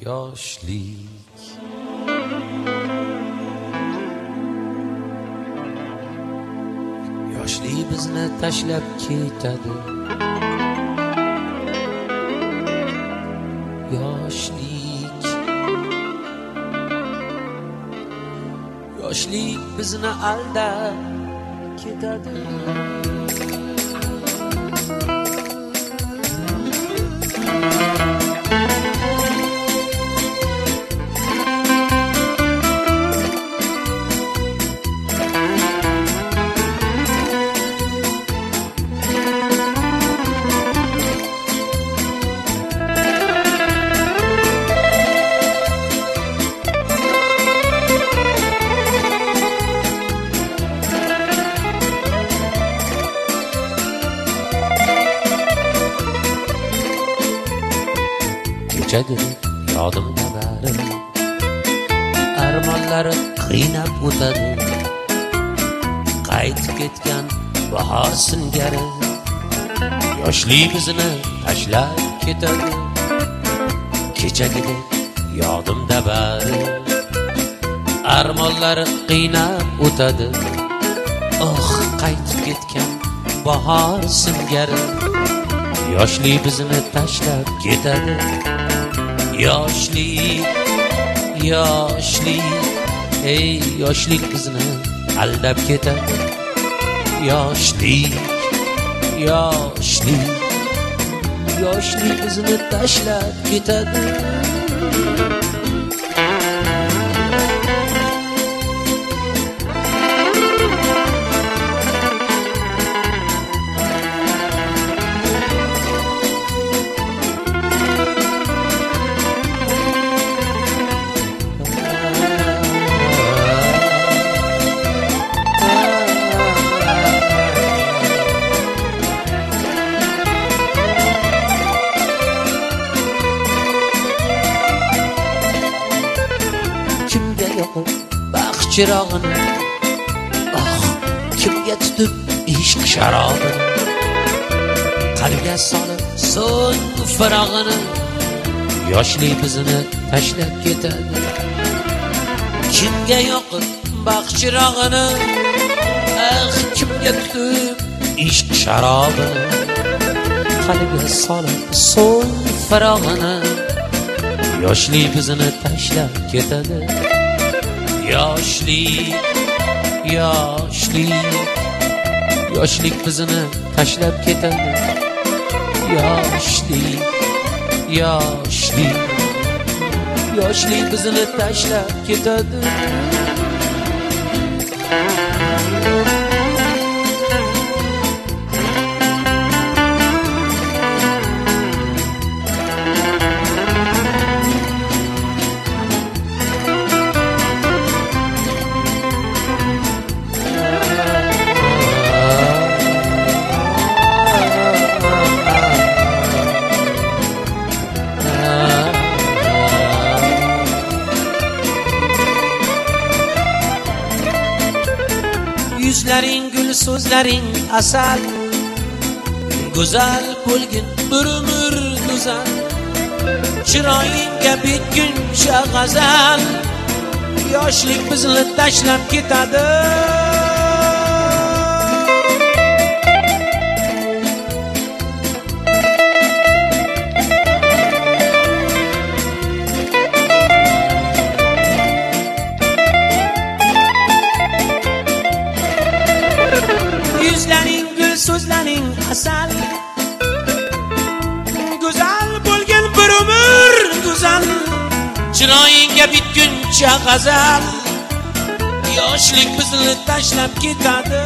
yoshlik. Yoshlik bizni tashlab ketadi. Yoshlik. Yoshlik bizni aldab ketadi. Kechagina yodimda bari armonlari qiynab o'tadi. Qaytib ketgan bahor singari yoshlik bizni tashlab ketadi. Kechagina yodimda bari armonlari qiynab o'tadi. Oh, qaytib ketgan bahor singari yoshlik bizni tashlab ketadi. Yoshlik, yoshlik, ey yoshlik bizni aldab ketadi. Yoshlik, yoshlik, yoshlik bizni tashlab ketadi. Baxt chirog'ini, oh, kimga tutib ishq sharobini, qalbga solib so'ng firog'ini yoshlik bizni tashlab ketadi. Kimga yoqib baxt chirog'ini, ah, kimga tutib ishq sharobini, qalbga solib so'ng firog'ini yoshlik bizni tashlab ketadi. Yoshlik, yoshlik, yoshlik bizni tashlab ketadi. Yoshlik, yoshlik, yoshlik bizni tashlab ketadi. Yuzlaring gul, so'zlaring asal, go'zal bo'lgin bir umr go'zal. Chiroyingga bitguncha g'azal, yoshlik bizni tashlab ketadi. Yuzlaring gul, so'zlaring asal, go'zal bo'lgan bir umr go'zal. Chiroyingga bitguncha g'azal, yoshlik bizni tashlab ketadi.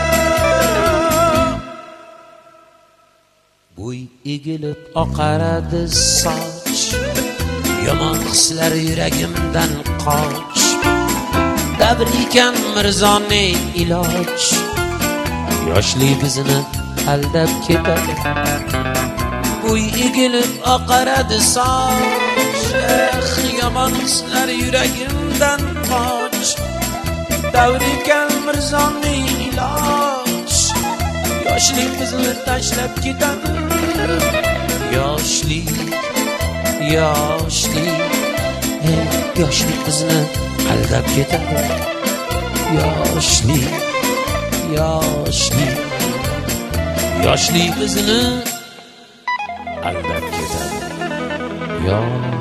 Bo'y egilib oqaradi soch, yomon hislar yuragimdan qoch. Davr ekan mirzoning iloj, yoshlik bizni aldab ketadi. Bo'y egilib oqaradi soch, yomon hislar yuragimdan qoch. Davr ekan mirzoning iloj, yoshlik bizni tashlab ketadi. Yoshlik, yoshlik, yoshlik bizni aldab ketadi. Yoshlik bizni aldab ketadi.